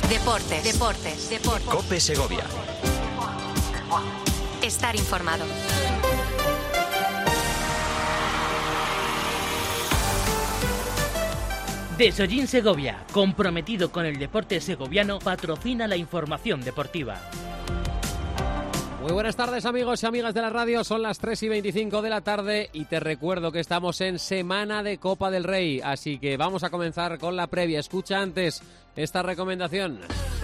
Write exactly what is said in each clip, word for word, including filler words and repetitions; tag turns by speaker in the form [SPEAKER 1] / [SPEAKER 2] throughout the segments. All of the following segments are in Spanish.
[SPEAKER 1] Deportes, deportes, deportes.
[SPEAKER 2] COPE Segovia.
[SPEAKER 1] Estar informado.
[SPEAKER 3] Desollín Segovia, comprometido con el deporte segoviano, patrocina la información deportiva.
[SPEAKER 4] Muy buenas tardes, amigos y amigas de la radio, son las tres y veinticinco de la tarde y te recuerdo que estamos en Semana de Copa del Rey, así que vamos a comenzar con la previa. Escucha antes esta recomendación.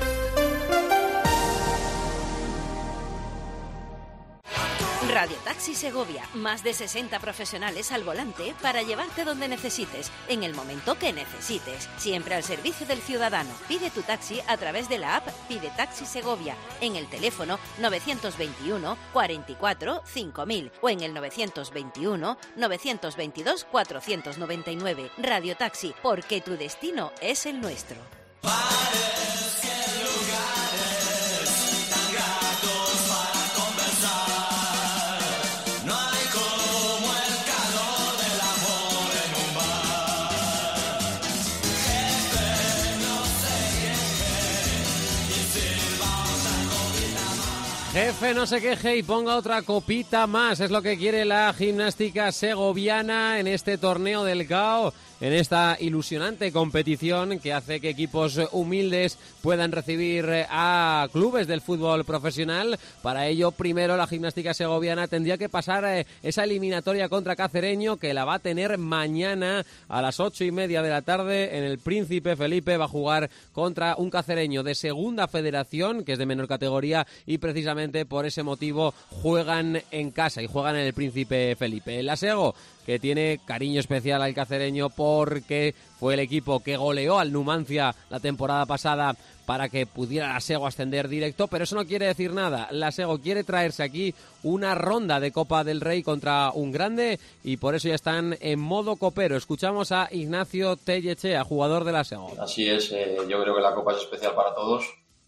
[SPEAKER 5] Radio Taxi Segovia, más de sesenta profesionales al volante para llevarte donde necesites, en el momento que necesites, siempre al servicio del ciudadano. Pide tu taxi a través de la app Pide Taxi Segovia, en el teléfono novecientos veintiuno, cuarenta y cuatro, cinco mil o en el novecientos veintiuno, novecientos veintidós, cuatrocientos noventa y nueve. Radio Taxi, porque tu destino es el nuestro.
[SPEAKER 4] Jefe, no se queje y ponga otra copita más. Es lo que quiere la gimnástica segoviana en este torneo del G A O, en esta ilusionante competición que hace que equipos humildes puedan recibir a clubes del fútbol profesional. Para ello, primero la gimnástica segoviana tendría que pasar esa eliminatoria contra Cacereño, que la va a tener mañana a las ocho y media de la tarde en el Príncipe Felipe. Va a jugar contra un cacereño de segunda federación, que es de menor categoría, y precisamente por ese motivo juegan en casa y juegan en el Príncipe Felipe. El Asego, que tiene cariño especial al cacereño porque fue el equipo que goleó al Numancia la temporada pasada para que pudiera el Asego ascender directo, pero eso no quiere decir nada. El Asego quiere traerse aquí una ronda de Copa del Rey contra un grande y por eso ya están en modo copero. Escuchamos a Ignacio Tellechea, jugador del Asego.
[SPEAKER 6] Así es, eh, yo creo que la Copa es especial para todos.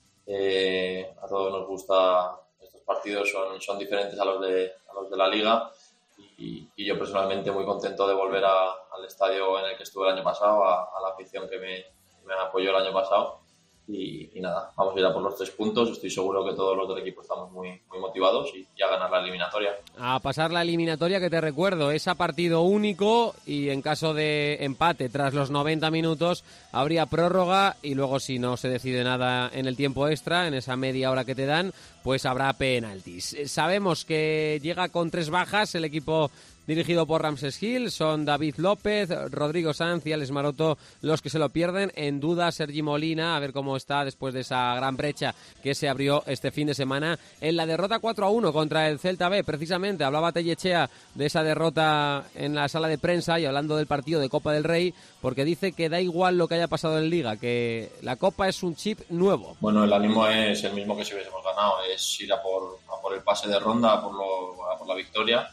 [SPEAKER 6] Eh, a todos nos gusta, estos partidos son, son diferentes a los de, a los de la Liga. Y, y yo personalmente muy contento de volver a, al estadio en el que estuve el año pasado, a, a la afición que me, me apoyó el año pasado y, y nada, vamos a ir a por los tres puntos. Estoy seguro que todos los del equipo estamos muy, muy motivados y, y a ganar la eliminatoria.
[SPEAKER 4] A pasar la eliminatoria, que te recuerdo, es a partido único y en caso de empate tras los noventa minutos habría prórroga y luego, si no se decide nada en el tiempo extra, en esa media hora que te dan, pues habrá penaltis. Sabemos que llega con tres bajas el equipo dirigido por Ramses Gil. Son David López, Rodrigo Sanz y Alex Maroto los que se lo pierden. En duda Sergi Molina, a ver cómo está después de esa gran brecha que se abrió este fin de semana en la derrota cuatro a uno contra el Celta B. Precisamente hablaba Tellechea de esa derrota en la sala de prensa y hablando del partido de Copa del Rey, porque dice que da igual lo que haya pasado en Liga, que la Copa es un chip nuevo.
[SPEAKER 6] Bueno, el ánimo es el mismo que si hubiésemos ganado, es ir a por, a por el pase de ronda, a por, lo, a por la victoria.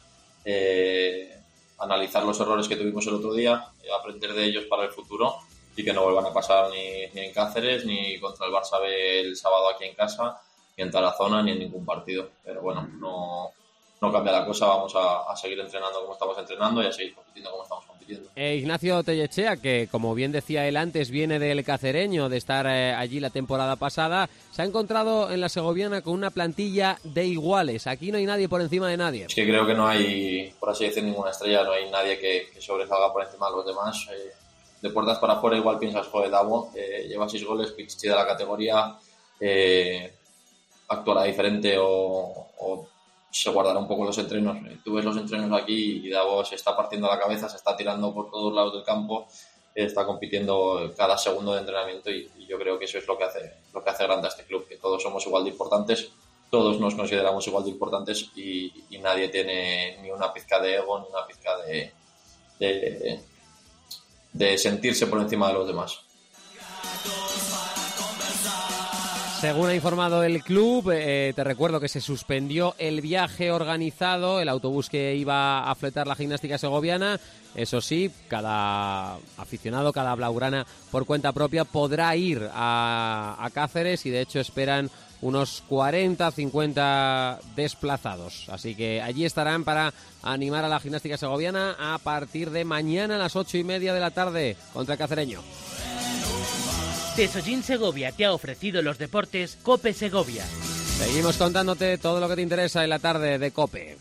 [SPEAKER 6] Eh, analizar los errores que tuvimos el otro día, eh, aprender de ellos para el futuro y que no vuelvan a pasar ni, ni en Cáceres, ni contra el Barça B el sábado aquí en casa, ni en Tarazona, ni en ningún partido. Pero bueno, no, no cambia la cosa, vamos a, a seguir entrenando como estamos entrenando y a seguir compitiendo como estamos compitiendo.
[SPEAKER 4] Eh, Ignacio Tellechea, que como bien decía él antes, viene del Cacereño, de estar eh, allí la temporada pasada, se ha encontrado en la segoviana con una plantilla de iguales. Aquí no hay nadie por encima de nadie.
[SPEAKER 6] Es que creo que no hay, por así decir, ninguna estrella, no hay nadie que, que sobresalga por encima de los demás. Eh, de puertas para afuera igual piensas, joder, Davo, eh, lleva seis goles, Pichichi de la categoría, eh, actuará diferente o... o se guardará un poco los entrenos. Tú ves los entrenos aquí y Davo se está partiendo la cabeza, se está tirando por todos lados del campo, está compitiendo cada segundo de entrenamiento y, y yo creo que eso es lo que hace lo que hace grande a este club, que todos somos igual de importantes, todos nos consideramos igual de importantes y, y nadie tiene ni una pizca de ego, ni una pizca de, de, de sentirse por encima de los demás.
[SPEAKER 4] Según ha informado el club, eh, te recuerdo que se suspendió el viaje organizado, el autobús que iba a fletar la gimnástica segoviana. Eso sí, cada aficionado, cada blaugrana por cuenta propia podrá ir a, a Cáceres y de hecho esperan unos cuarenta, cincuenta desplazados. Así que allí estarán para animar a la gimnástica segoviana a partir de mañana a las ocho y media de la tarde contra el Cacereño.
[SPEAKER 3] Tesollín Segovia te ha ofrecido los deportes COPE Segovia.
[SPEAKER 4] Seguimos contándote todo lo que te interesa en la tarde de COPE.